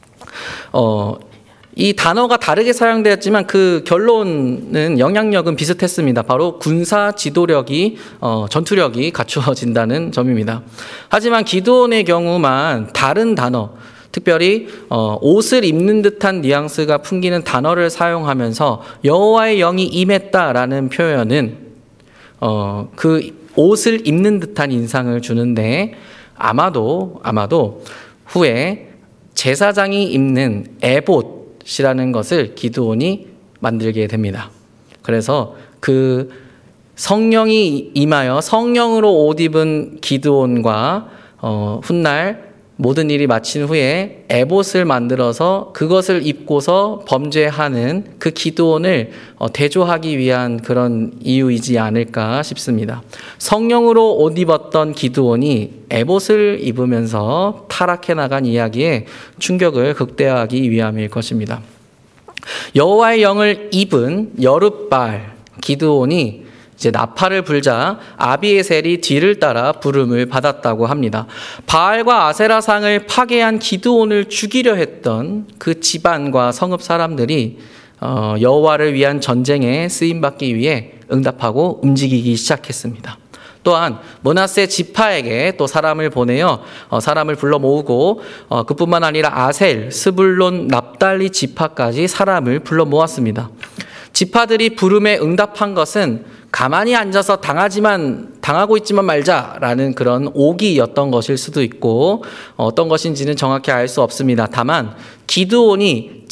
이 단어가 다르게 사용되었지만 그 결론은 영향력은 비슷했습니다. 바로 군사 지도력이 전투력이 갖추어진다는 점입니다. 하지만 기드온의 경우만 다른 단어, 특별히 옷을 입는 듯한 뉘앙스가 풍기는 단어를 사용하면서 여호와의 영이 임했다라는 표현은 그 옷을 입는 듯한 인상을 주는데 아마도 후에 제사장이 입는 에봇이라는 것을 기드온이 만들게 됩니다. 그래서 그 성령이 임하여 성령으로 옷 입은 기드온과 훗날 모든 일이 마친 후에 에봇을 만들어서 그것을 입고서 범죄하는 그 기드온을 대조하기 위한 그런 이유이지 않을까 싶습니다. 성령으로 옷 입었던 기드온이 에봇을 입으면서 타락해 나간 이야기에 충격을 극대화하기 위함일 것입니다. 여호와의 영을 입은 여룻발 기드온이 이제 나팔을 불자 아비에셀이 뒤를 따라 부름을 받았다고 합니다. 바알과 아세라상을 파괴한 기드온을 죽이려 했던 그 집안과 성읍 사람들이 여호와를 위한 전쟁에 쓰임받기 위해 응답하고 움직이기 시작했습니다. 또한 므낫세 지파에게 또 사람을 보내어 사람을 불러 모으고 그뿐만 아니라 아셀, 스불론, 납달리 지파까지 사람을 불러 모았습니다. 지파들이 부름에 응답한 것은 가만히 앉아서 당하고 있지만 말자라는 그런 오기였던 것일 수도 있고 어떤 것인지는 정확히 알 수 없습니다. 다만 기드온이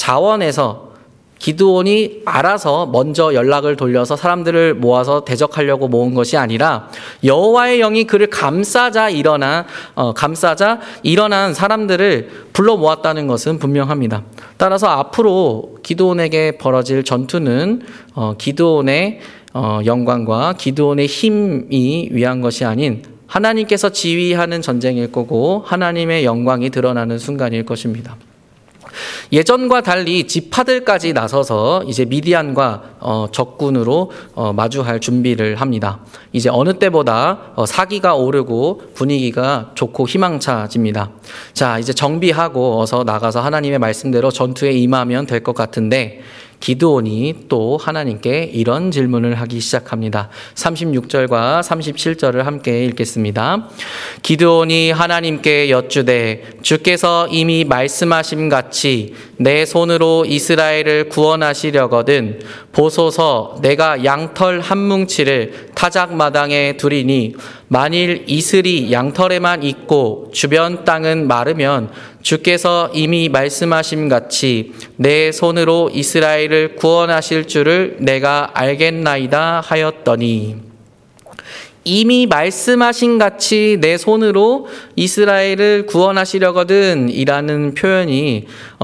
알아서 먼저 연락을 돌려서 사람들을 모아서 대적하려고 모은 것이 아니라 여호와의 영이 그를 감싸자 일어난 사람들을 불러 모았다는 것은 분명합니다. 따라서 앞으로 기드온에게 벌어질 전투는 기드온의 영광과 기드온의 힘이 위한 것이 아닌 하나님께서 지휘하는 전쟁일 거고 하나님의 영광이 드러나는 순간일 것입니다. 예전과 달리 지파들까지 나서서 이제 미디안과 적군으로 마주할 준비를 합니다. 이제 어느 때보다 사기가 오르고 분위기가 좋고 희망차집니다. 자, 이제 정비하고 어서 나가서 하나님의 말씀대로 전투에 임하면 될 것 같은데 기드온이 또 하나님께 이런 질문을 하기 시작합니다. 36절과 37절을 함께 읽겠습니다. 기드온이 하나님께 여쭈되 주께서 이미 말씀하심 같이 내 손으로 이스라엘을 구원하시려거든 보소서 내가 양털 한 뭉치를 타작마당에 두리니 만일 이슬이 양털에만 있고 주변 땅은 마르면 주께서 이미 말씀하심 같이 내 손으로 이스라엘을 구원하실 줄을 내가 알겠나이다 하였더니, 이미 말씀하신 같이 내 손으로 이스라엘을 구원하시려거든 이라는 표현이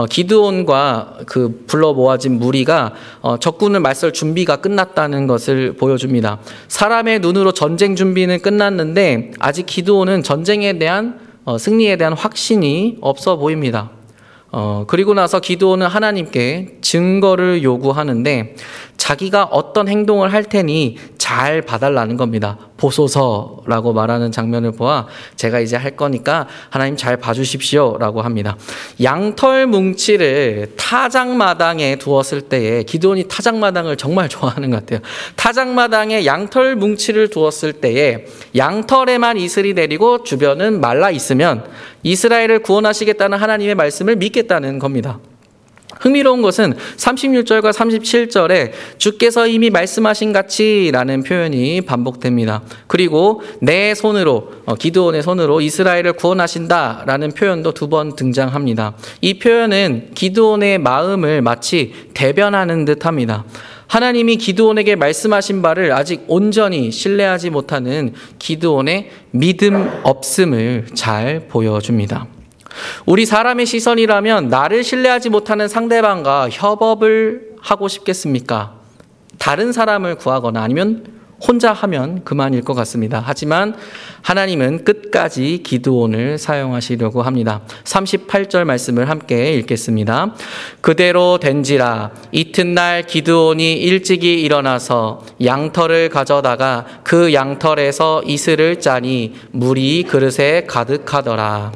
기드온과 그 불러 모아진 무리가 적군을 맞설 준비가 끝났다는 것을 보여줍니다. 사람의 눈으로 전쟁 준비는 끝났는데 아직 기드온은 전쟁에 대한 승리에 대한 확신이 없어 보입니다. 그리고 나서 기드온은 하나님께 증거를 요구하는데 자기가 어떤 행동을 할 테니 잘 봐달라는 겁니다. 보소서라고 말하는 장면을 보아 제가 이제 할 거니까 하나님 잘 봐주십시오 라고 합니다. 양털 뭉치를 타작마당에 두었을 때에, 기드온이 타작마당을 정말 좋아하는 것 같아요. 타작마당에 양털 뭉치를 두었을 때에 양털에만 이슬이 내리고 주변은 말라 있으면 이스라엘을 구원하시겠다는 하나님의 말씀을 믿겠다는 겁니다. 흥미로운 것은 36절과 37절에 주께서 이미 말씀하신 같이 라는 표현이 반복됩니다. 그리고 내 손으로, 기드온의 손으로 이스라엘을 구원하신다 라는 표현도 2번 등장합니다. 이 표현은 기드온의 마음을 마치 대변하는 듯 합니다. 하나님이 기드온에게 말씀하신 바를 아직 온전히 신뢰하지 못하는 기드온의 믿음 없음을 잘 보여줍니다. 우리 사람의 시선이라면 나를 신뢰하지 못하는 상대방과 협업을 하고 싶겠습니까? 다른 사람을 구하거나 아니면 혼자 하면 그만일 것 같습니다. 하지만 하나님은 끝까지 기드온을 사용하시려고 합니다. 38절 말씀을 함께 읽겠습니다. 그대로 된지라 이튿날 기드온이 일찍이 일어나서 양털을 가져다가 그 양털에서 이슬을 짜니 물이 그릇에 가득하더라.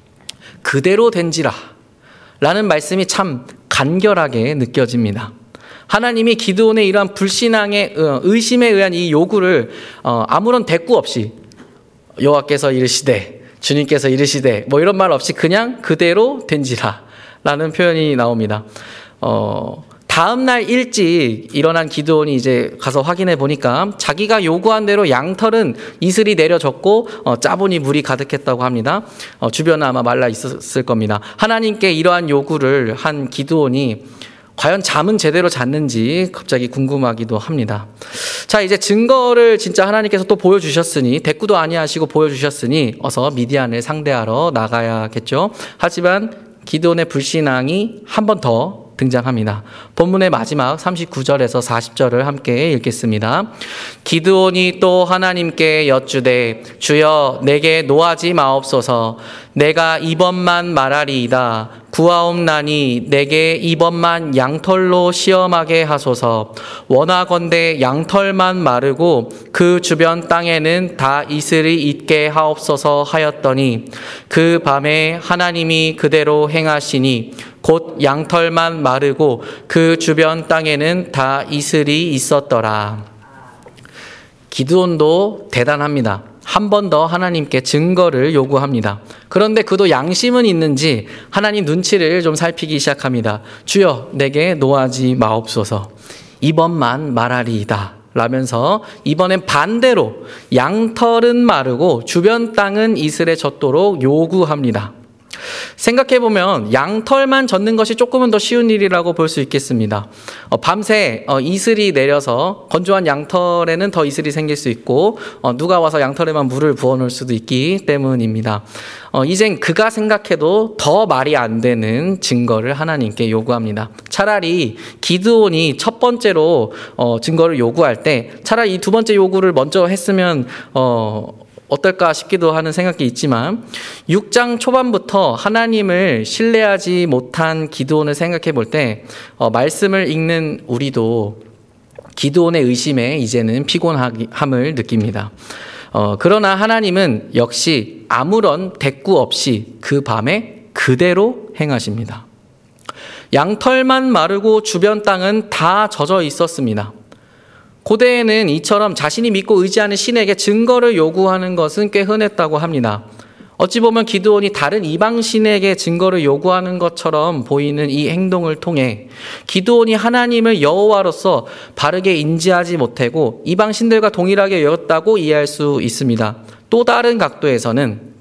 그대로 된지라 라는 말씀이 참 간결하게 느껴집니다. 하나님이 기드온의 이러한 불신앙의 의심에 의한 이 요구를 아무런 대꾸 없이 여호와께서 이르시되 주님께서 이르시되 뭐 이런 말 없이 그냥 그대로 된지라 라는 표현이 나옵니다. 다음 날 일찍 일어난 기드온이 이제 가서 확인해 보니까 자기가 요구한 대로 양털은 이슬이 내려졌고 짜보니 물이 가득했다고 합니다. 주변에 아마 말라 있었을 겁니다. 하나님께 이러한 요구를 한 기드온이 과연 잠은 제대로 잤는지 갑자기 궁금하기도 합니다. 자, 이제 증거를 진짜 하나님께서 또 보여주셨으니, 대꾸도 아니하시고 보여주셨으니 어서 미디안을 상대하러 나가야겠죠. 하지만 기드온의 불신앙이 한 번 더 등장합니다. 본문의 마지막 39절에서 40절을 함께 읽겠습니다. 기드온이 또 하나님께 여쭈되 주여 내게 노하지 마옵소서. 내가 이번만 말하리이다. 구하옵나니 내게 이번만 양털로 시험하게 하소서. 원하건대 양털만 마르고 그 주변 땅에는 다 이슬이 있게 하옵소서 하였더니 그 밤에 하나님이 그대로 행하시니 곧 양털만 마르고 그 주변 땅에는 다 이슬이 있었더라. 기드온도 대단합니다. 한 번 더 하나님께 증거를 요구합니다. 그런데 그도 양심은 있는지 하나님 눈치를 좀 살피기 시작합니다. 주여 내게 노하지 마옵소서. 이번만 말하리이다 라면서 이번엔 반대로 양털은 마르고 주변 땅은 이슬에 젖도록 요구합니다. 생각해보면 양털만 젖는 것이 조금은 더 쉬운 일이라고 볼 수 있겠습니다. 밤새 이슬이 내려서 건조한 양털에는 더 이슬이 생길 수 있고 누가 와서 양털에만 물을 부어놓을 수도 있기 때문입니다. 이젠 그가 생각해도 더 말이 안 되는 증거를 하나님께 요구합니다. 차라리 기드온이 첫 번째로 증거를 요구할 때 차라리 이 두 번째 요구를 먼저 했으면 어떨까 싶기도 하는 생각이 있지만 6장 초반부터 하나님을 신뢰하지 못한 기드온을 생각해 볼 때 말씀을 읽는 우리도 기드온의 의심에 이제는 피곤함을 느낍니다. 그러나 하나님은 역시 아무런 대꾸 없이 그 밤에 그대로 행하십니다. 양털만 마르고 주변 땅은 다 젖어 있었습니다. 고대에는 이처럼 자신이 믿고 의지하는 신에게 증거를 요구하는 것은 꽤 흔했다고 합니다. 어찌 보면 기드온이 다른 이방신에게 증거를 요구하는 것처럼 보이는 이 행동을 통해 기드온이 하나님을 여호와로서 바르게 인지하지 못하고 이방신들과 동일하게 여겼다고 이해할 수 있습니다. 또 다른 각도에서는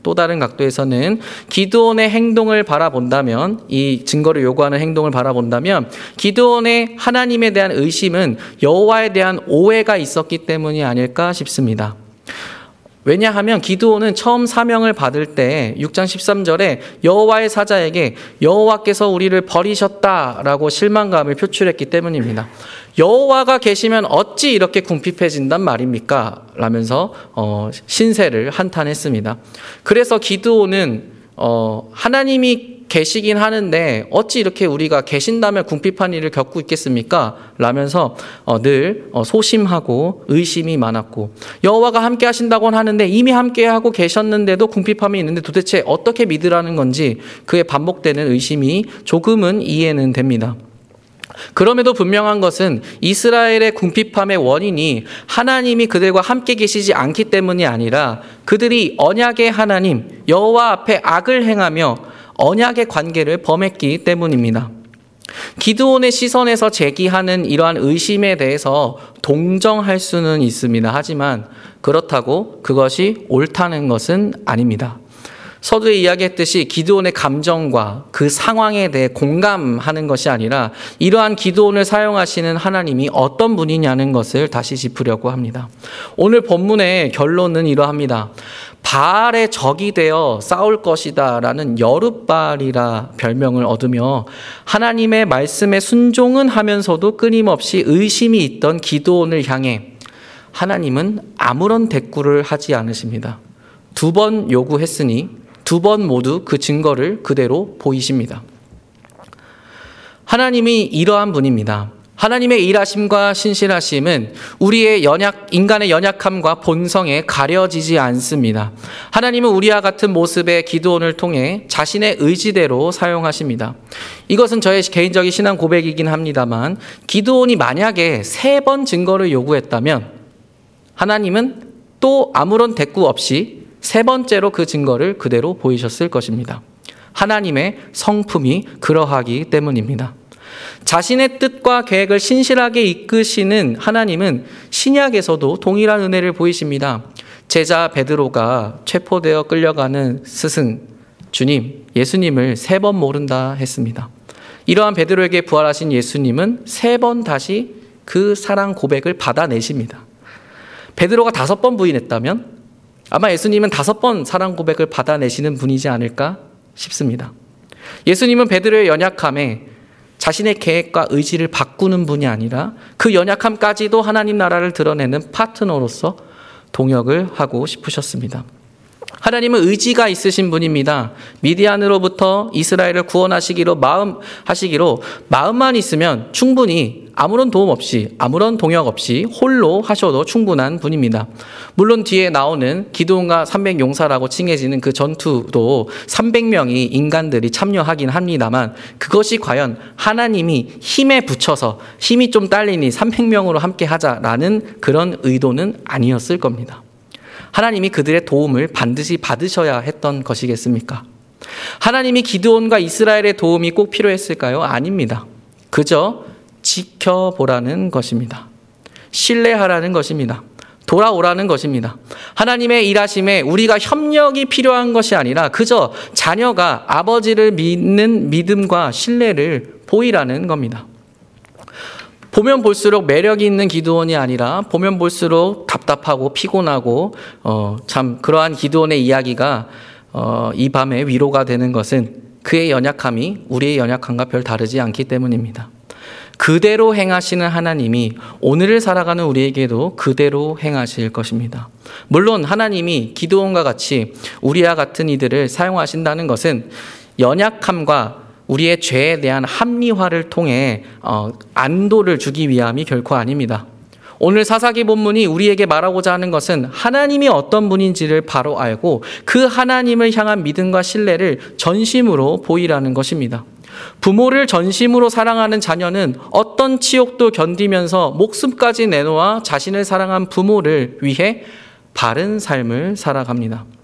기드온의 행동을 바라본다면, 이 증거를 요구하는 행동을 바라본다면 기드온의 하나님에 대한 의심은 여호와에 대한 오해가 있었기 때문이 아닐까 싶습니다. 왜냐하면 기드온은 처음 사명을 받을 때 6장 13절에 여호와의 사자에게 여호와께서 우리를 버리셨다라고 실망감을 표출했기 때문입니다. 여호와가 계시면 어찌 이렇게 궁핍해진단 말입니까? 라면서 신세를 한탄했습니다. 그래서 기드온은 하나님이 계시긴 하는데 어찌 이렇게 우리가 계신다면 궁핍한 일을 겪고 있겠습니까? 라면서 늘 소심하고 의심이 많았고, 여호와가 함께 하신다고는 하는데 이미 함께하고 계셨는데도 궁핍함이 있는데 도대체 어떻게 믿으라는 건지 그의 반복되는 의심이 조금은 이해는 됩니다. 그럼에도 분명한 것은 이스라엘의 궁핍함의 원인이 하나님이 그들과 함께 계시지 않기 때문이 아니라 그들이 언약의 하나님 여호와 앞에 악을 행하며 언약의 관계를 범했기 때문입니다. 기드온의 시선에서 제기하는 이러한 의심에 대해서 동정할 수는 있습니다. 하지만 그렇다고 그것이 옳다는 것은 아닙니다. 서두에 이야기했듯이 기드온의 감정과 그 상황에 대해 공감하는 것이 아니라 이러한 기드온을 사용하시는 하나님이 어떤 분이냐는 것을 다시 짚으려고 합니다. 오늘 본문의 결론은 이러합니다. 바알의 적이 되어 싸울 것이다 라는 여룻바알이라 별명을 얻으며 하나님의 말씀에 순종은 하면서도 끊임없이 의심이 있던 기드온을 향해 하나님은 아무런 대꾸를 하지 않으십니다. 2번 요구했으니 2번 모두 그 증거를 그대로 보이십니다. 하나님이 이러한 분입니다. 하나님의 일하심과 신실하심은 우리의 인간의 연약함과 본성에 가려지지 않습니다. 하나님은 우리와 같은 모습의 기드온을 통해 자신의 의지대로 사용하십니다. 이것은 저의 개인적인 신앙 고백이긴 합니다만, 기드온이 만약에 3번 증거를 요구했다면 하나님은 또 아무런 대꾸 없이 3번째로 그 증거를 그대로 보이셨을 것입니다. 하나님의 성품이 그러하기 때문입니다. 자신의 뜻과 계획을 신실하게 이끄시는 하나님은 신약에서도 동일한 은혜를 보이십니다. 제자 베드로가 체포되어 끌려가는 스승 주님, 예수님을 3번 모른다 했습니다. 이러한 베드로에게 부활하신 예수님은 3번 다시 그 사랑 고백을 받아내십니다. 베드로가 5번 부인했다면 아마 예수님은 5번 사랑 고백을 받아내시는 분이지 않을까 싶습니다. 예수님은 베드로의 연약함에 자신의 계획과 의지를 바꾸는 분이 아니라 그 연약함까지도 하나님 나라를 드러내는 파트너로서 동역을 하고 싶으셨습니다. 하나님은 의지가 있으신 분입니다. 미디안으로부터 이스라엘을 구원하시기로 마음만 있으면 충분히 아무런 도움 없이, 아무런 동역 없이 홀로 하셔도 충분한 분입니다. 물론 뒤에 나오는 기드온과 300용사라고 칭해지는 그 전투도 300명이 인간들이 참여하긴 합니다만, 그것이 과연 하나님이 힘에 붙여서 힘이 좀 딸리니 300명으로 함께 하자라는 그런 의도는 아니었을 겁니다. 하나님이 그들의 도움을 반드시 받으셔야 했던 것이겠습니까? 하나님이 기드온과 이스라엘의 도움이 꼭 필요했을까요? 아닙니다. 그저 지켜보라는 것입니다. 신뢰하라는 것입니다. 돌아오라는 것입니다. 하나님의 일하심에 우리가 협력이 필요한 것이 아니라 그저 자녀가 아버지를 믿는 믿음과 신뢰를 보이라는 겁니다. 보면 볼수록 매력이 있는 기드온이 아니라 보면 볼수록 답답하고 피곤하고 참 그러한 기드온의 이야기가 이 밤에 위로가 되는 것은 그의 연약함이 우리의 연약함과 별 다르지 않기 때문입니다. 그대로 행하시는 하나님이 오늘을 살아가는 우리에게도 그대로 행하실 것입니다. 물론 하나님이 기드온과 같이 우리와 같은 이들을 사용하신다는 것은 연약함과 우리의 죄에 대한 합리화를 통해 안도를 주기 위함이 결코 아닙니다. 오늘 사사기 본문이 우리에게 말하고자 하는 것은 하나님이 어떤 분인지를 바로 알고 그 하나님을 향한 믿음과 신뢰를 전심으로 보이라는 것입니다. 부모를 전심으로 사랑하는 자녀는 어떤 치욕도 견디면서 목숨까지 내놓아 자신을 사랑한 부모를 위해 바른 삶을 살아갑니다.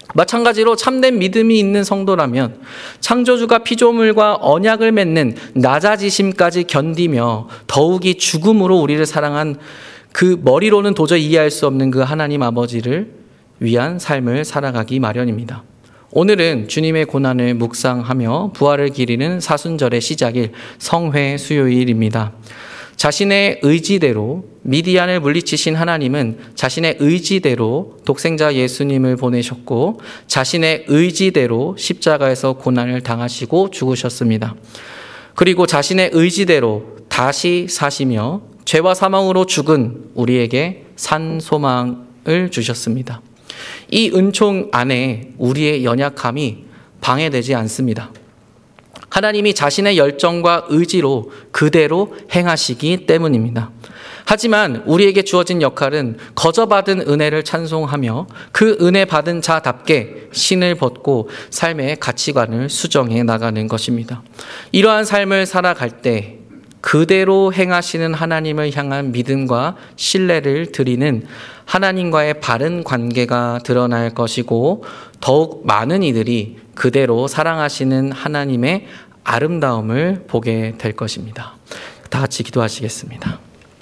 마찬가지로 참된 믿음이 있는 성도라면 창조주가 피조물과 언약을 맺는 낮아지심까지 견디며 더욱이 죽음으로 우리를 사랑한 그 머리로는 도저히 이해할 수 없는 그 하나님 아버지를 위한 삶을 살아가기 마련입니다. 오늘은 주님의 고난을 묵상하며 부활을 기리는 사순절의 시작일 성회 수요일입니다. 자신의 의지대로 미디안을 물리치신 하나님은 자신의 의지대로 독생자 예수님을 보내셨고 자신의 의지대로 십자가에서 고난을 당하시고 죽으셨습니다. 그리고 자신의 의지대로 다시 사시며 죄와 사망으로 죽은 우리에게 산 소망을 주셨습니다. 이 은총 안에 우리의 연약함이 방해되지 않습니다. 하나님이 자신의 열정과 의지로 그대로 행하시기 때문입니다. 하지만 우리에게 주어진 역할은 거저받은 은혜를 찬송하며 그 은혜 받은 자답게 신을 벗고 삶의 가치관을 수정해 나가는 것입니다. 이러한 삶을 살아갈 때 그대로 행하시는 하나님을 향한 믿음과 신뢰를 드리는 하나님과의 바른 관계가 드러날 것이고 더욱 많은 이들이 그대로 사랑하시는 하나님의 아름다움을 보게 될 것입니다. 다 같이 기도하시겠습니다.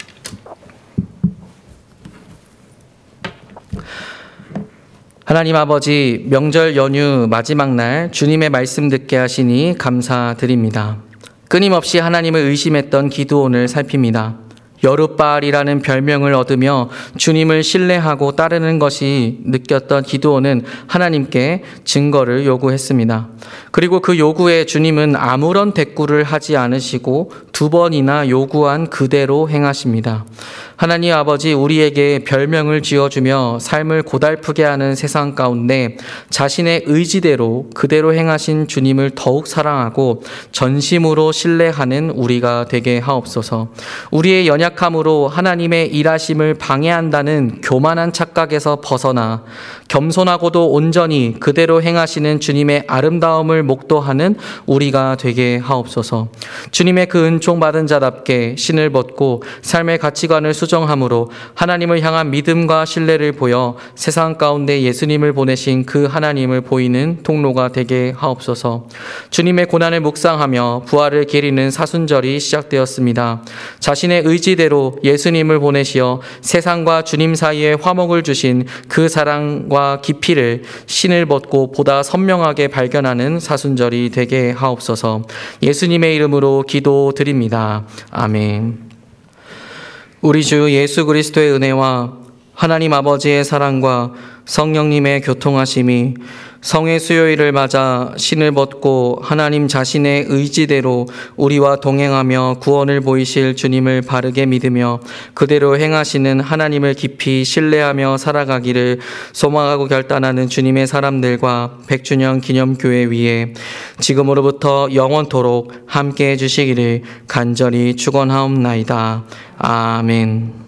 하나님 아버지, 명절 연휴 마지막 날 주님의 말씀 듣게 하시니 감사드립니다. 끊임없이 하나님을 의심했던 기드온을 살핍니다. 여룻바알이라는 별명을 얻으며 주님을 신뢰하고 따르는 것이 느꼈던 기드온은 하나님께 증거를 요구했습니다. 그리고 그 요구에 주님은 아무런 대꾸를 하지 않으시고 2번이나 요구한 그대로 행하십니다. 하나님 아버지, 우리에게 별명을 지어주며 삶을 고달프게 하는 세상 가운데 자신의 의지대로 그대로 행하신 주님을 더욱 사랑하고 전심으로 신뢰하는 우리가 되게 하옵소서. 우리의 연약함으로 하나님의 일하심을 방해한다는 교만한 착각에서 벗어나 겸손하고도 온전히 그대로 행하시는 주님의 아름다움을 목도하는 우리가 되게 하옵소서. 주님의 그 은총 받은 자답게 신을 벗고 삶의 가치관을 수정함으로 하나님을 향한 믿음과 신뢰를 보여 세상 가운데 예수님을 보내신 그 하나님을 보이는 통로가 되게 하옵소서. 주님의 고난을 묵상하며 부활을 기리는 사순절이 시작되었습니다. 자신의 의지대로 예수님을 보내시어 세상과 주님 사이에 화목을 주신 그 사랑과 깊이를 신을 벗고 보다 선명하게 발견하는 사순절이 되게 하옵소서. 예수님의 이름으로 기도드립니다. 아멘. 우리 주 예수 그리스도의 은혜와 하나님 아버지의 사랑과 성령님의 교통하심이 성회 수요일을 맞아 신을 벗고 하나님 자신의 의지대로 우리와 동행하며 구원을 보이실 주님을 바르게 믿으며 그대로 행하시는 하나님을 깊이 신뢰하며 살아가기를 소망하고 결단하는 주님의 사람들과 100주년 기념교회 위에 지금으로부터 영원토록 함께해 주시기를 간절히 축원하옵나이다. 아멘.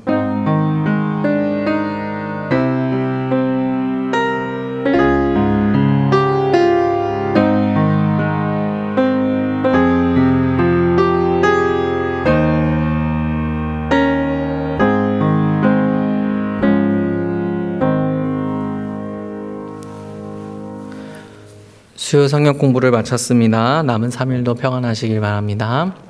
수요 성경 공부를 마쳤습니다. 남은 3일도 평안하시길 바랍니다.